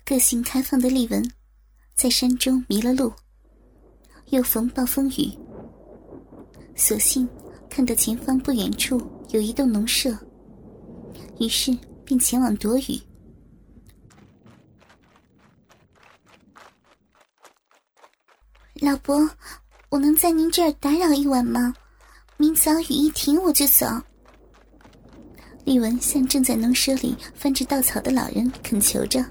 个性开放的丽文在山中迷了路，又逢暴风雨，所幸看到前方不远处有一栋农舍，于是便前往躲雨。老伯，我能在您这儿打扰一晚吗？明早雨一停我就走。丽文向正在农舍里翻着稻草的老人恳求着。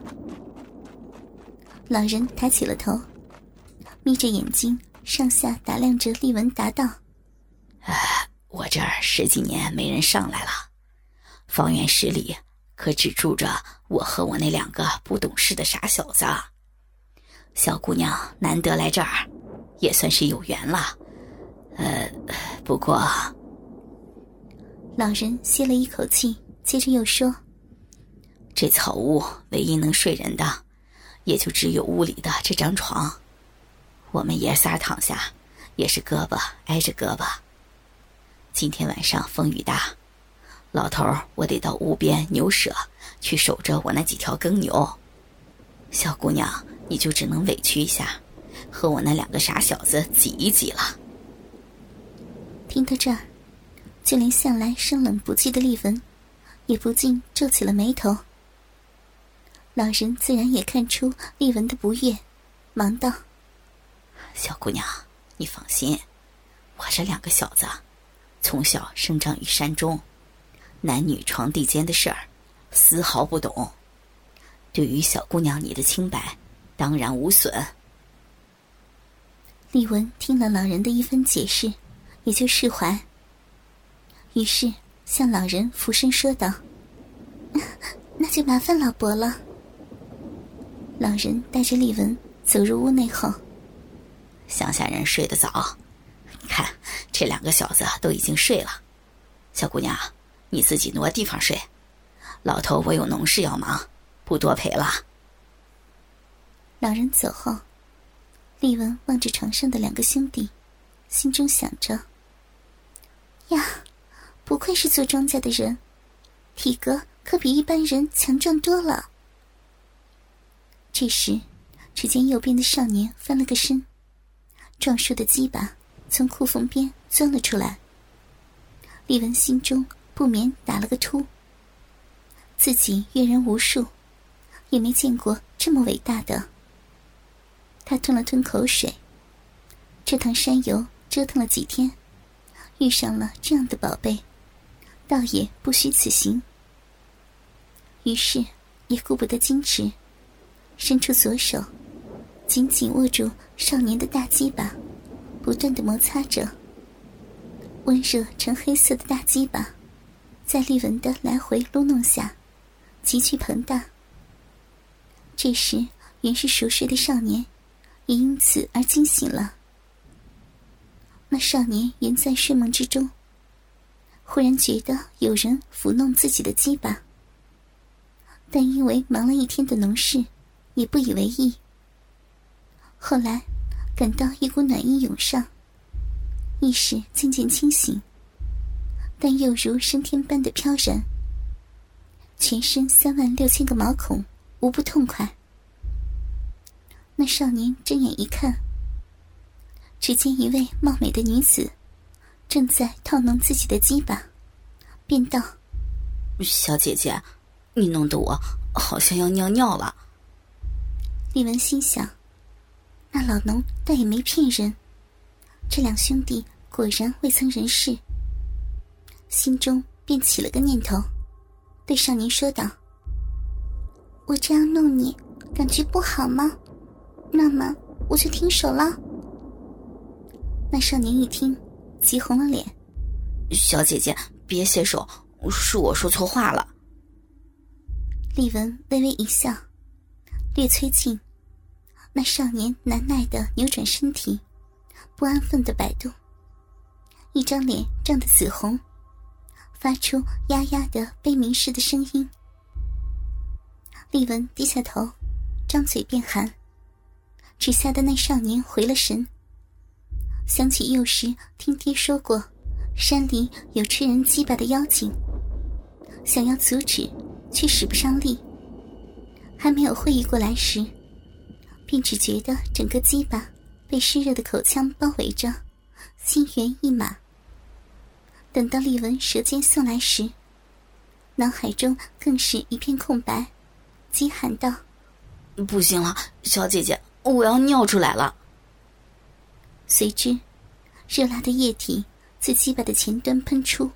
老人抬起了头，眯着眼睛上下打量着丽文，答道： 我这儿10几年没人上来了，方圆10里可只住着我和我那2个不懂事的傻小子。小姑娘难得来这儿，也算是有缘了。不过…… 老人歇了一口气，接着又说： 这草屋唯一能睡人的，也就只有屋里的这张床。我们爷仨躺下，也是胳膊挨着胳膊。今天晚上风雨大，老头我得到屋边牛舍去守着我那几条耕牛。小姑娘，你就只能委屈一下，和我那2个傻小子挤一挤了。 听到这儿，就连向来生冷不惧的丽文也不禁皱起了眉头。老人自然也看出丽文的不悦，忙道： 小姑娘，你放心，我这2个小子从小生长于山中，男女床地间的事儿丝毫不懂，对于小姑娘你的清白当然无损。 丽文听了老人的一番解释，也就释怀，于是向老人俯身说道：那就麻烦老伯了。老人带着丽文走入屋内后， 乡下人睡得早，你看这2个小子都已经睡了。小姑娘，你自己挪地方睡，老头我有农事要忙，不多陪了。 老人走后，丽文望着床上的2个兄弟，心中想着：呀，不愧是做庄稼的人，体格可比一般人强壮多了。这时，只见右边的少年翻了个身，壮硕的鸡巴从裤缝边钻了出来。丽文心中不免打了个突，自己阅人无数，也没见过这么伟大的。他吞了吞口水，这趟山游折腾了几天，遇上了这样的宝贝，倒也不虚此行。于是也顾不得矜持，伸出左手紧紧握住少年的大鸡巴，不断地摩擦着。温热呈黑色的大鸡巴在丽文的来回撸弄下急剧膨大。这时原是熟睡的少年也因此而惊醒了。那少年原在睡梦之中，忽然觉得有人抚弄自己的鸡巴，但因为忙了一天的农事，也不以为意。后来感到一股暖意涌上，意识渐渐清醒，但又如升天般的飘然，全身36000个毛孔无不痛快。那少年睁眼一看，只见一位貌美的女子正在套弄自己的鸡巴，便道： 小姐姐，你弄得我好像要尿尿了。 丽文心想，那老农倒也没骗人，这2兄弟果然未曾人事，心中便起了个念头，对少年说道：我这样弄你感觉不好吗？那么我就停手了。那少年一听，急红了脸： 小姐姐别卸手，是我说错话了。 丽文微微一笑，略催进。那少年难耐地扭转身体，不安分地摆动，一张脸涨得紫红，发出呀呀的悲鸣似的声音。丽文低下头，张嘴便喊，只吓得那少年回了神，想起幼时听爹说过山里有吃人鸡巴的妖精，想要阻止却使不上力， 还没有会意过来时，便只觉得整个鸡巴被湿热的口腔包围着，心猿意马。等到丽文舌尖送来时，脑海中更是一片空白，急喊道： 不行了，小姐姐，我要尿出来了。 随之热辣的液体自鸡巴的前端喷出。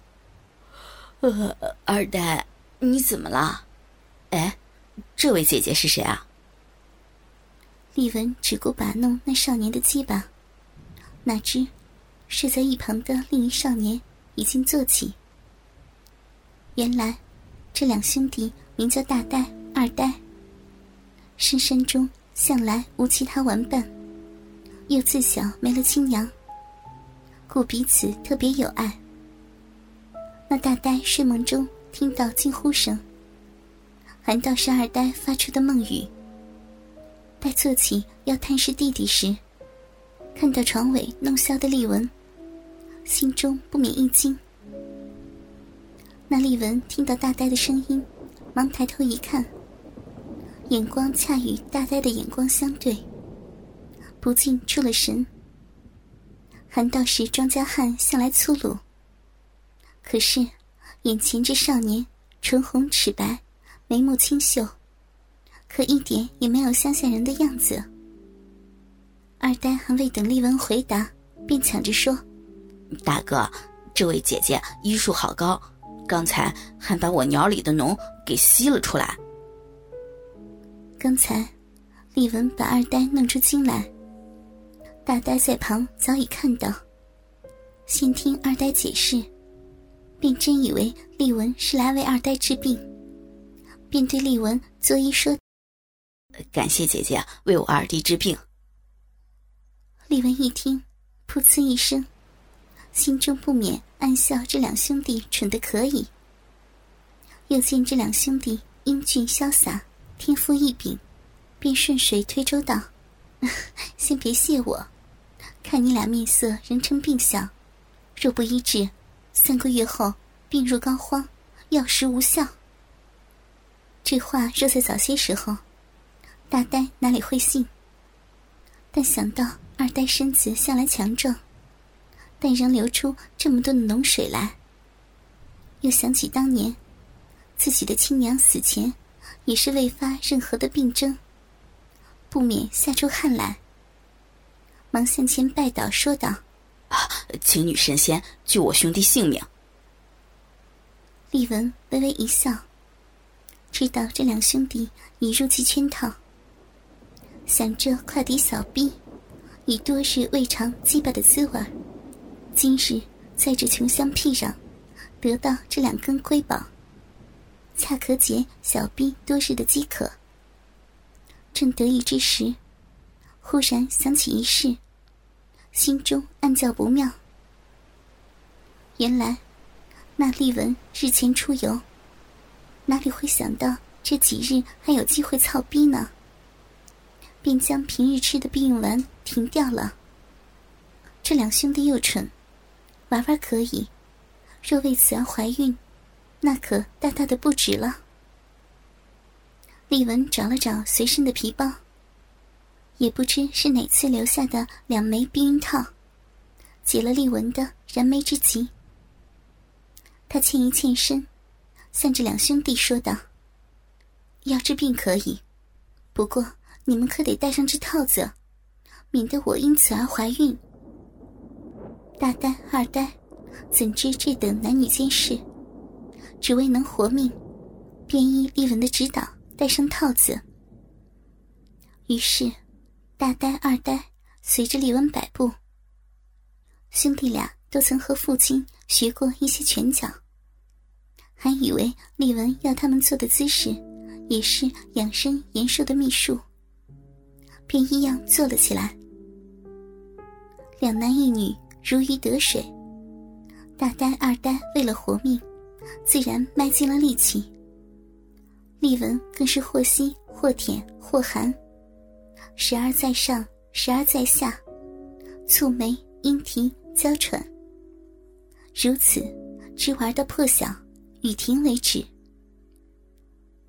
二代，你怎么了？哎，这位姐姐是谁啊？ 丽文只顾把弄那少年的鸡巴，哪知睡在一旁的另一少年已经坐起。原来这两兄弟名叫大呆、二呆，深山中向来无其他玩伴，又自小没了亲娘，故彼此特别有爱。那大呆睡梦中听到惊呼声，还道是二呆发出的梦语。待坐起要探视弟弟时，看到床尾弄箫的丽文，心中不免一惊。那丽文听到大呆的声音，忙抬头一看，眼光恰与大呆的眼光相对，不禁出了神。韩道是庄稼汉向来粗鲁，可是眼前这少年唇红齿白，眉目清秀，可一点也没有乡下人的样子。二呆还未等丽文回答，便抢着说： 大哥，这位姐姐医术好高，刚才还把我鸟里的脓给吸了出来。 刚才丽文把二呆弄出惊来，大呆在旁早已看到，先听二呆解释，便真以为丽文是来为二呆治病，便对丽文作揖说： 感谢姐姐为我二弟治病。 丽文一听，噗呲一声，心中不免暗笑这两兄弟蠢得可以。又见这两兄弟英俊潇洒，天赋异禀，便顺水推舟道：先别谢我，看你俩面色人成病相，若不医治，3个月后病入膏肓，药石无效。这话若在早些时候，大呆哪里会信？但想到二呆身子向来强壮，但仍流出这么多的脓水来，又想起当年自己的亲娘死前也是未发任何的病征，不免吓出汗来，忙向前拜倒说道： 请女神仙救我兄弟性命。 丽文微微一笑，知道这两兄弟已入其圈套，想着快抵小逼，已多日未尝鸡巴的滋味，今日在这穷乡僻壤得到这2根瑰宝，恰可解小逼多日的饥渴。正得意之时，忽然想起一事，心中暗叫不妙。原来那丽文日前出游，哪里会想到这几日还有机会操逼呢？便将平日吃的避孕丸停掉了。这两兄弟又蠢，玩玩可以，若为此而怀孕，那可大大的不值了。丽文找了找随身的皮包，也不知是哪次留下的2枚避孕套，解了丽文的燃眉之急。他欠一欠身，向这两兄弟说道：要治病可以，不过你们可得戴上这套子，免得我因此而怀孕。大呆、二呆怎知这等男女间事，只为能活命，便依丽文的指导戴上套子。于是大呆、二呆随着丽文摆布。兄弟俩都曾和父亲学过一些拳脚，还以为丽文要他们做的姿势也是养生延寿的秘术，便一样做了起来。2男1女如鱼得水，大呆、二呆为了活命，自然卖尽了力气。丽文更是或吸或舔或含，时而在上，时而在下，蹙眉莺啼娇喘，如此直玩到破晓雨停为止。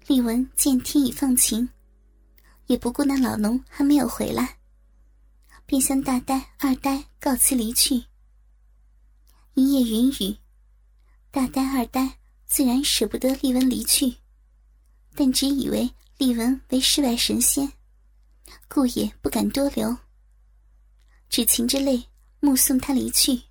丽文见天已放晴，也不顾那老农还没有回来，便向大呆、二呆告辞离去。一夜云雨，大呆、二呆自然舍不得丽文离去，但只以为丽文为世外神仙，故也不敢多留，只噙着泪目送他离去。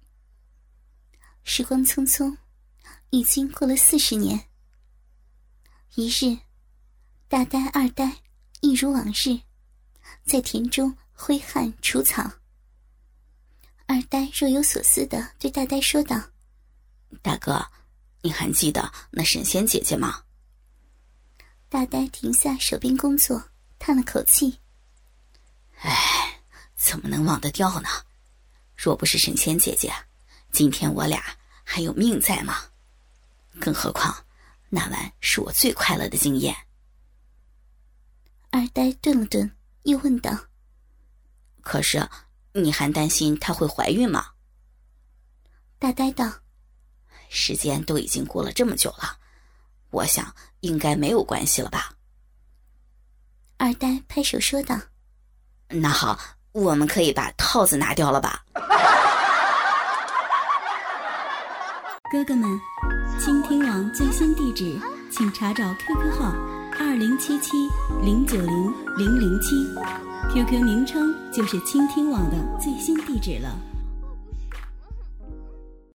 时光匆匆，已经过了40年。一日，大呆、二呆一如往日，在田中挥汗除草。二呆若有所思地对大呆说道：“ 大哥，你还记得那神仙姐姐吗？” 大呆停下手边工作，叹了口气：“ 唉，怎么能忘得掉呢？若不是神仙姐姐，今天我俩还有命在吗？更何况那晚是我最快乐的经验。” 二呆顿了顿，又问道：“ 可是你还担心她会怀孕吗？” 大呆道：“ 时间都已经过了这么久了，我想应该没有关系了吧。” 二呆拍手说道：“ 那好，我们可以把套子拿掉了吧？” 哥哥们，倾听网最新地址，请查找 QQ 号2077090007，QQ 名称就是倾听网的最新地址了。